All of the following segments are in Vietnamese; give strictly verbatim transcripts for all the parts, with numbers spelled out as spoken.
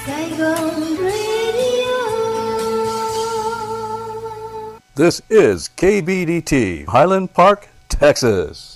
Saigon Radio. This is K B D T, Highland Park, Texas.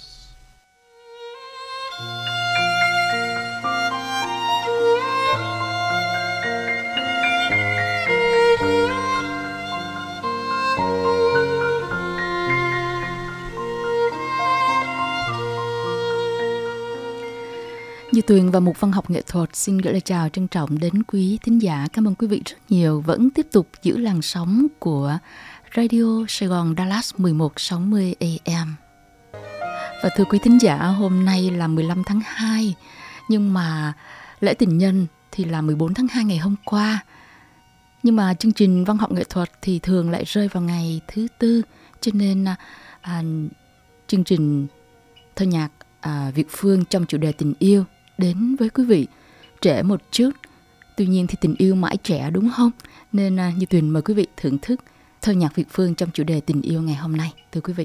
Như Tuyền và Mục Văn học nghệ thuật xin gửi lời chào trân trọng đến quý thính giả. Cảm ơn quý vị rất nhiều vẫn tiếp tục giữ làn sóng của Radio Sài Gòn Dallas mười một sáu mươi A M. Và thưa quý thính giả, hôm nay là mười lăm tháng hai, nhưng mà lễ tình nhân thì là mười bốn tháng hai ngày hôm qua. Nhưng mà chương trình văn học nghệ thuật thì thường lại rơi vào ngày thứ tư, cho nên à, chương trình thơ nhạc à, Việt Phương trong chủ đề tình yêu đến với quý vị trễ một chút. Tuy nhiên thì tình yêu mãi trẻ, đúng không? Nên à, Như Tuyền mời quý vị thưởng thức thơ nhạc Việt Phương trong chủ đề tình yêu ngày hôm nay, thưa quý vị.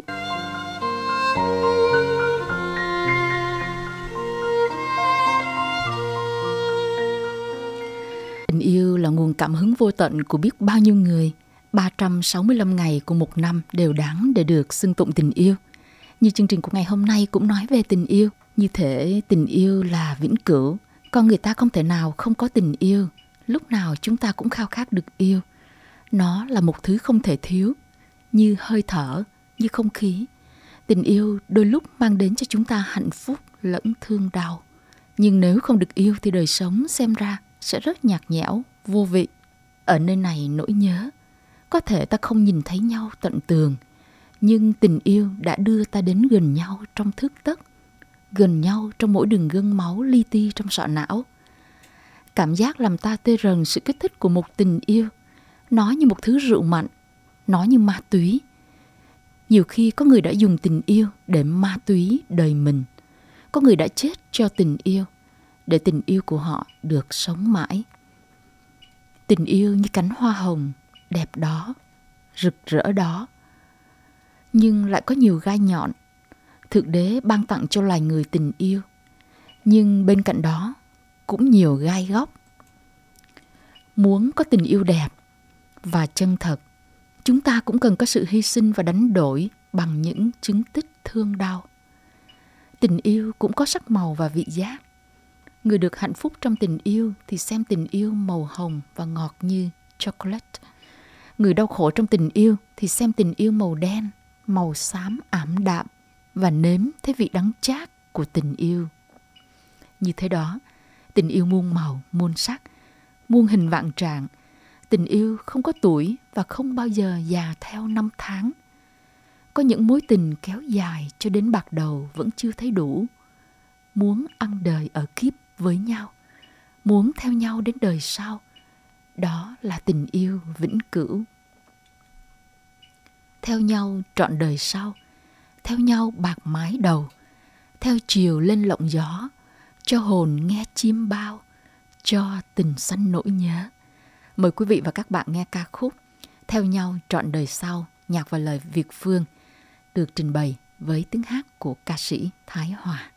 Tình yêu là nguồn cảm hứng vô tận của biết bao nhiêu người. ba trăm sáu mươi lăm ngày của một năm đều đáng để được xưng tụng tình yêu. Như chương trình của ngày hôm nay cũng nói về tình yêu. Như thể tình yêu là vĩnh cửu. Con người ta không thể nào không có tình yêu. Lúc nào chúng ta cũng khao khát được yêu. Nó là một thứ không thể thiếu. Như hơi thở, như không khí. Tình yêu đôi lúc mang đến cho chúng ta hạnh phúc lẫn thương đau. Nhưng nếu không được yêu thì đời sống xem ra sẽ rất nhạt nhẽo, vô vị. Ở nơi này nỗi nhớ. Có thể ta không nhìn thấy nhau tận tường, nhưng tình yêu đã đưa ta đến gần nhau trong thước tấc, gần nhau trong mỗi đường gân máu li ti trong sọ não. Cảm giác làm ta tê rần sự kích thích của một tình yêu. Nó như một thứ rượu mạnh, nó như ma túy. Nhiều khi có người đã dùng tình yêu để ma túy đời mình. Có người đã chết cho tình yêu, để tình yêu của họ được sống mãi. Tình yêu như cánh hoa hồng, đẹp đó, rực rỡ đó. Nhưng lại có nhiều gai nhọn. Thượng đế ban tặng cho loài người tình yêu, nhưng bên cạnh đó cũng nhiều gai góc. Muốn có tình yêu đẹp và chân thật, chúng ta cũng cần có sự hy sinh và đánh đổi bằng những chứng tích thương đau. Tình yêu cũng có sắc màu và vị giác. Người được hạnh phúc trong tình yêu thì xem tình yêu màu hồng và ngọt như chocolate. Người đau khổ trong tình yêu thì xem tình yêu màu đen, màu xám ảm đạm và nếm thấy vị đắng chát của tình yêu. Như thế đó, tình yêu muôn màu, muôn sắc, muôn hình vạn trạng. Tình yêu không có tuổi và không bao giờ già theo năm tháng. Có những mối tình kéo dài cho đến bạc đầu vẫn chưa thấy đủ. Muốn ăn đời ở kiếp với nhau, muốn theo nhau đến đời sau. Đó là tình yêu vĩnh cửu. Theo nhau trọn đời sau, theo nhau bạc mái đầu, theo chiều lên lộng gió, cho hồn nghe chim bao, cho tình sanh nỗi nhớ. Mời quý vị và các bạn nghe ca khúc Theo nhau trọn đời sau, nhạc và lời Việt Phương, được trình bày với tiếng hát của ca sĩ Thái Hòa.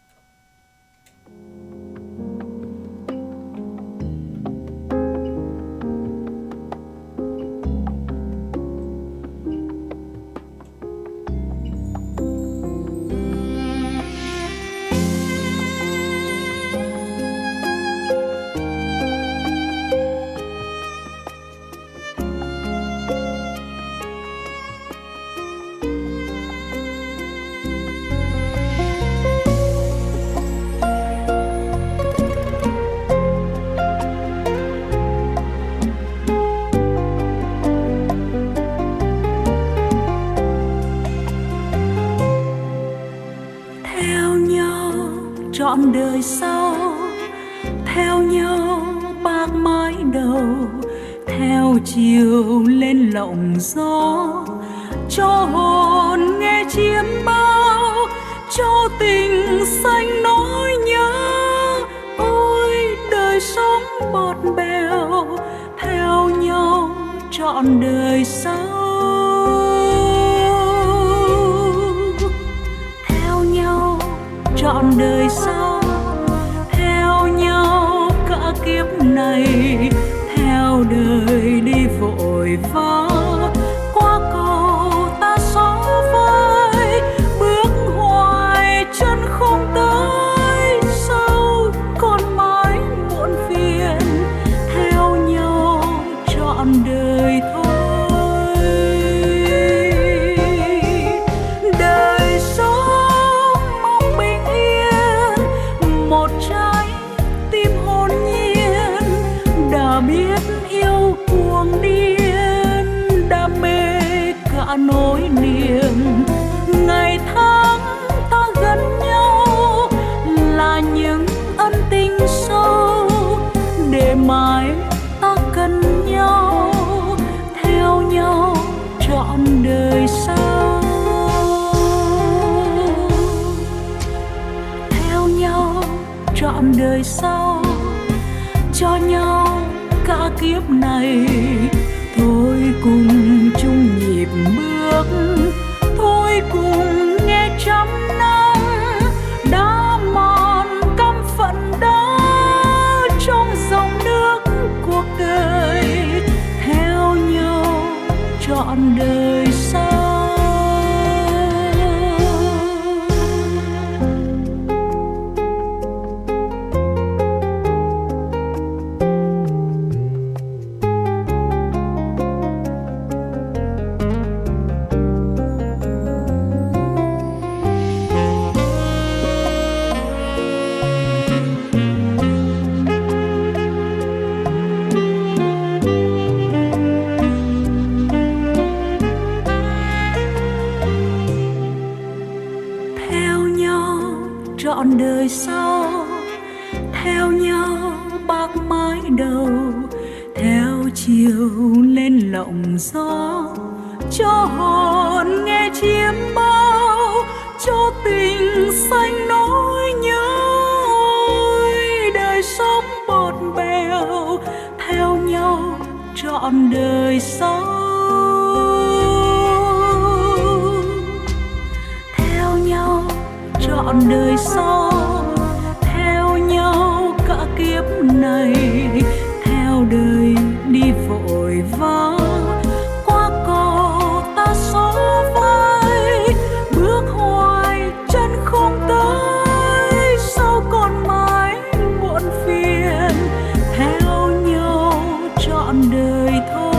Trọn đời sau, theo nhau bạc mái đầu, theo chiều lên lộng gió, cho hồn nghe chiêm bao, cho tình xanh nỗi nhớ. Ôi đời sống bọt bèo, theo nhau trọn đời sau. Theo nhau trọn đời sau, theo nhau cả kiếp này, vội vã qua cầu ta xóa vai, bước hoài chân không tới sau còn mãi muộn phiền, theo nhau trọn đời thôi. Đời sống mong bình yên, một trái tim hồn nhiên, đã biết yêu cuồng điên, đam mê cả nỗi niềm. Ngày tháng ta gần nhau là những ân tình sâu, để mãi ta cần nhau, theo nhau trọn đời sau. Theo nhau trọn đời sau, cho nhau cả kiếp này, thôi cùng chung nhịp bước, thôi cùng nghe trăm năm đã mòn căm phận đó trong dòng nước cuộc đời, theo nhau trọn đời sau. Trọn đời sau, theo nhau bạc mái đầu, theo chiều lên lộng gió, cho hồn nghe chiêm bao, cho tình xanh nỗi nhớ. Ôi đời sống bột bèo, theo nhau trọn đời sau. Theo nhau trọn đời sau, theo nhau cả kiếp này, theo đời đi vội vã qua cầu ta xóa vai, bước hoài chân không tới sau còn mãi muộn phiền, theo nhau trọn đời thôi.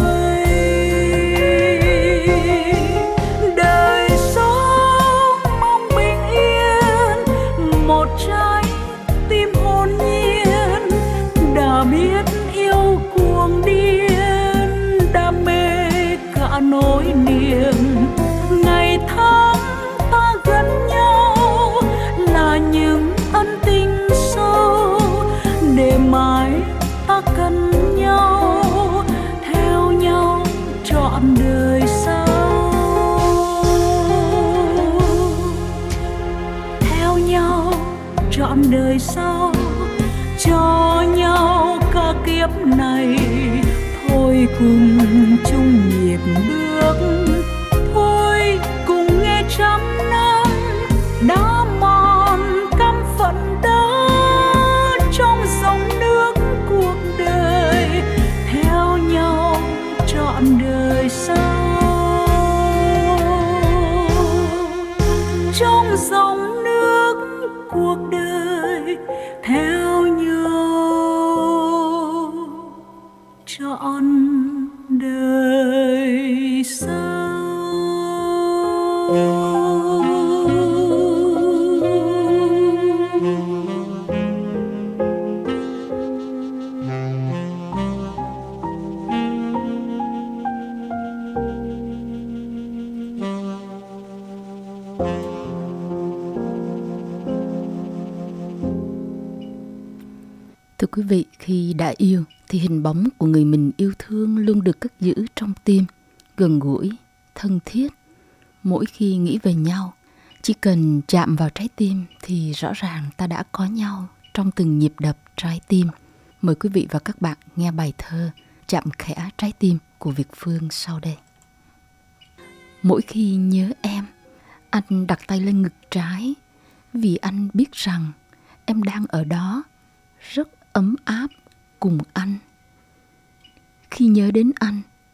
Biết yêu cuồng điên, đam mê cả nỗi niềm. Ngày tháng ta gần nhau là những ân tình sâu, để mãi ta cần nhau, theo nhau trọn đời sau. Theo nhau trọn đời sau, cho nhau cả kiếp này, thôi cùng chung nhịp bước, thôi cùng nghe trăm năm đã mòn căm phận đó trong dòng nước cuộc đời, theo nhau trọn đời sau. Trong dòng nước cuộc đời, theo trọn đời sau. Thưa quý vị, khi đã yêu thì hình bóng của người mình yêu thương luôn được cất giữ trong tim, gần gũi, thân thiết. Mỗi khi nghĩ về nhau, chỉ cần chạm vào trái tim thì rõ ràng ta đã có nhau trong từng nhịp đập trái tim. Mời quý vị và các bạn nghe bài thơ Chạm khẽ trái tim của Việt Phương sau đây. Mỗi khi nhớ em, anh đặt tay lên ngực trái, vì anh biết rằng em đang ở đó, rất ấm áp cùng anh. Khi nhớ đến anh,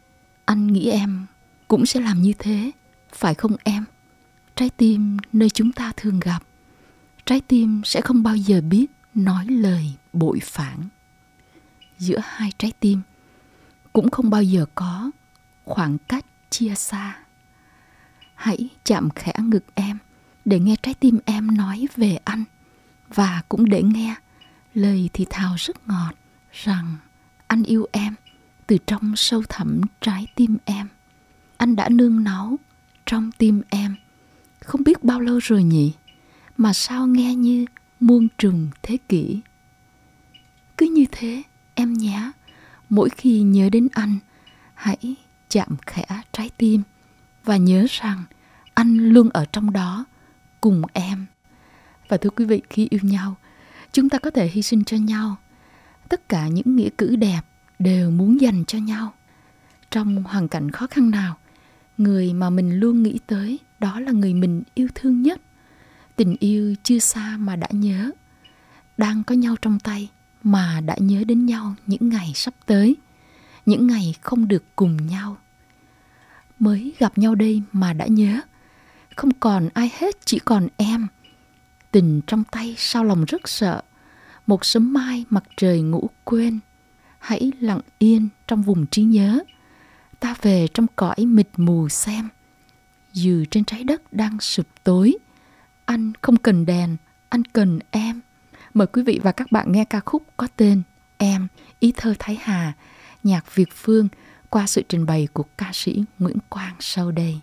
Anh nghĩ em cũng sẽ làm như thế, phải không em? Trái tim nơi chúng ta thường gặp, trái tim sẽ không bao giờ biết nói lời bội phản. Giữa hai trái tim cũng không bao giờ có khoảng cách chia xa. Hãy chạm khẽ ngực em để nghe trái tim em nói về anh, và cũng để nghe lời thì thào rất ngọt rằng anh yêu em từ trong sâu thẳm trái tim em. Anh đã nương náu trong tim em không biết bao lâu rồi nhỉ, mà sao nghe như muôn trùng thế kỷ. Cứ như thế em nhé, mỗi khi nhớ đến anh, hãy chạm khẽ trái tim và nhớ rằng anh luôn ở trong đó cùng em. Và thưa quý vị, khi yêu nhau, chúng ta có thể hy sinh cho nhau. Tất cả những nghĩa cử đẹp đều muốn dành cho nhau. Trong hoàn cảnh khó khăn nào, người mà mình luôn nghĩ tới đó là người mình yêu thương nhất. Tình yêu chưa xa mà đã nhớ, đang có nhau trong tay mà đã nhớ đến nhau những ngày sắp tới, những ngày không được cùng nhau. Mới gặp nhau đây mà đã nhớ, không còn ai hết, chỉ còn em. Tình trong tay sao lòng rất sợ, một sớm mai mặt trời ngủ quên. Hãy lặng yên trong vùng trí nhớ, ta về trong cõi mịt mù xem. Dù trên trái đất đang sụp tối, anh không cần đèn, anh cần em. Mời quý vị và các bạn nghe ca khúc có tên Em, ý thơ Thái Hà, nhạc Việt Phương qua sự trình bày của ca sĩ Nguyễn Quang sau đây.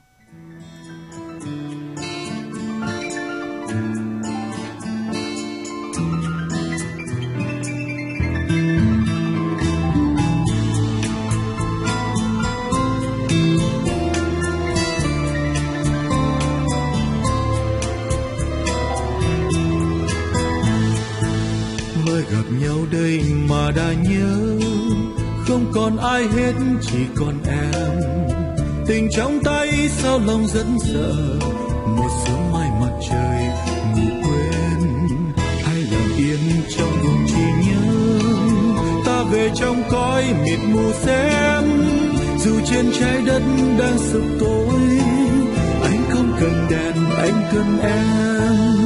Gặp nhau đây mà đã nhớ, không còn ai hết, chỉ còn em. Tình trong tay sao lòng rất sợ, một sớm mai mặt trời ngủ quên. Hay lặng yên trong vùng trí nhớ, ta về trong cõi mịt mù xem. Dù trên trái đất đang sụp tối, anh không cần đèn, anh cần em.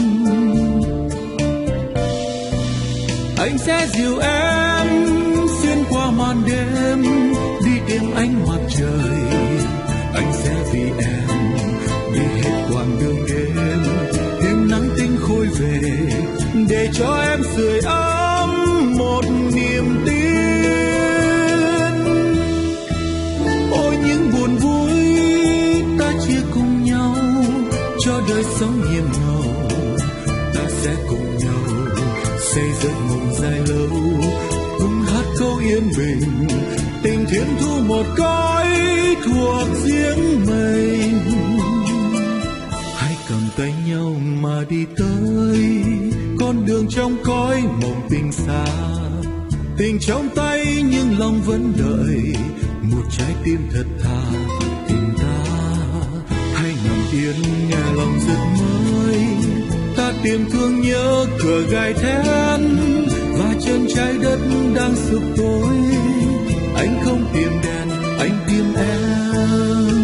Anh sẽ dìu em xuyên qua màn đêm, đi tìm ánh mặt trời. Anh sẽ vì em đi hết quãng đường đêm, tìm nắng tinh khôi về để cho em sưởi ấm một niềm tin. Ôi những buồn vui ta chia cùng nhau, cho đời sống hiền hậu ta sẽ cùng nhau xây dựng mộng dài lâu, cùng hát câu yên bình, tình thiên thu một cõi thuộc riêng mình. Hãy cầm tay nhau mà đi tới con đường trong cõi mộng tình xa. Tình trong tay nhưng lòng vẫn đợi một trái tim thật thà tìm ta. Hãy nằm yên nghe lòng giật mới, ta tìm thương nhớ cửa gai thén, và trên trái đất đang sụp tối. Anh không tìm đèn, anh tìm em.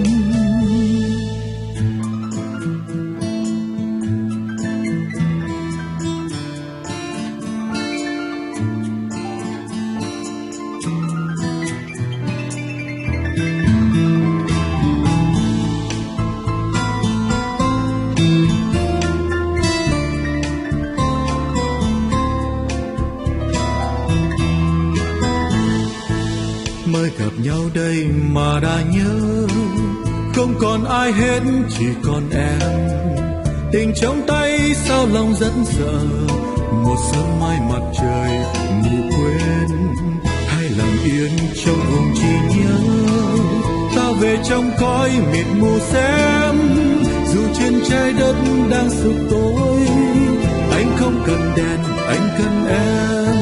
Mới gặp nhau đây mà đã nhớ, không còn ai hết, chỉ còn em. Tình trong tay sao lòng rất sợ, một sớm mai mặt trời ngủ quên. Hay lặng yên trong vùng trí nhớ, ta về trong cõi mịt mù xem. Dù trên trái đất đang sụp tối, anh không cần đèn, anh cần em.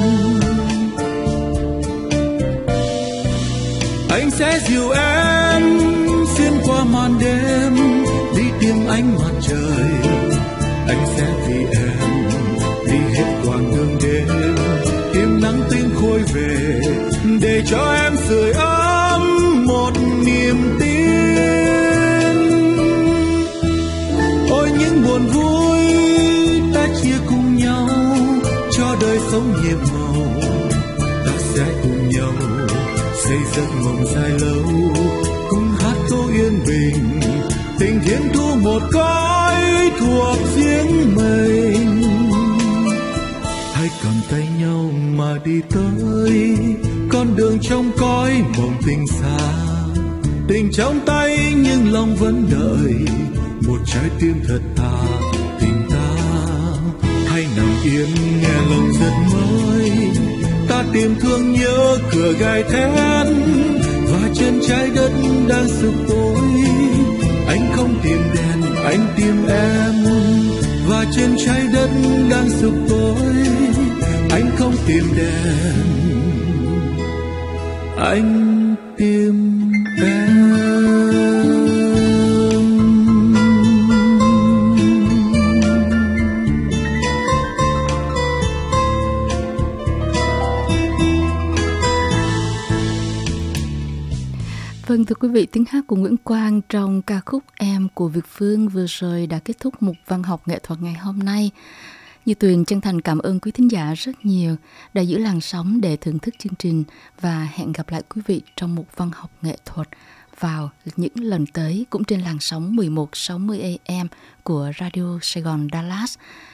Anh sẽ dìu em xuyên qua màn đêm, đi tìm ánh mặt trời. Anh sẽ vì em đi hết quãng đường đêm, tìm nắng tinh khôi về để cho em sưởi ấm một niềm tin. Ôi những buồn vui ta chia cùng nhau, cho đời sống nhiệm màu, ta sẽ cùng nhau xây giấc mộng dài lâu, cùng hát câu yên bình, tình thiên thu một cõi thuộc riêng mình. Hãy cầm tay nhau mà đi tới con đường trong cõi mộng tình xa, tình trong tay nhưng lòng vẫn đợi một trái tim thật thà tình ta. Hãy nằm yên nghe lòng giật mới, ta tìm thương nhớ cửa gai thét và trên trái đất đang sụp tối. Anh không tìm đèn, anh tìm em, và trên trái đất đang sụp tối. Anh không tìm đèn, anh tìm em. Vâng, thưa quý vị, tiếng hát của Nguyễn Quang trong ca khúc Em của Việt Phương vừa rồi đã kết thúc mục văn học nghệ thuật ngày hôm nay. Như Tuyền chân thành cảm ơn quý thính giả rất nhiều đã giữ làn sóng để thưởng thức chương trình, và hẹn gặp lại quý vị trong mục văn học nghệ thuật vào những lần tới cũng trên làn sóng mười một sáu mươi A M của Radio Sài Gòn Dallas.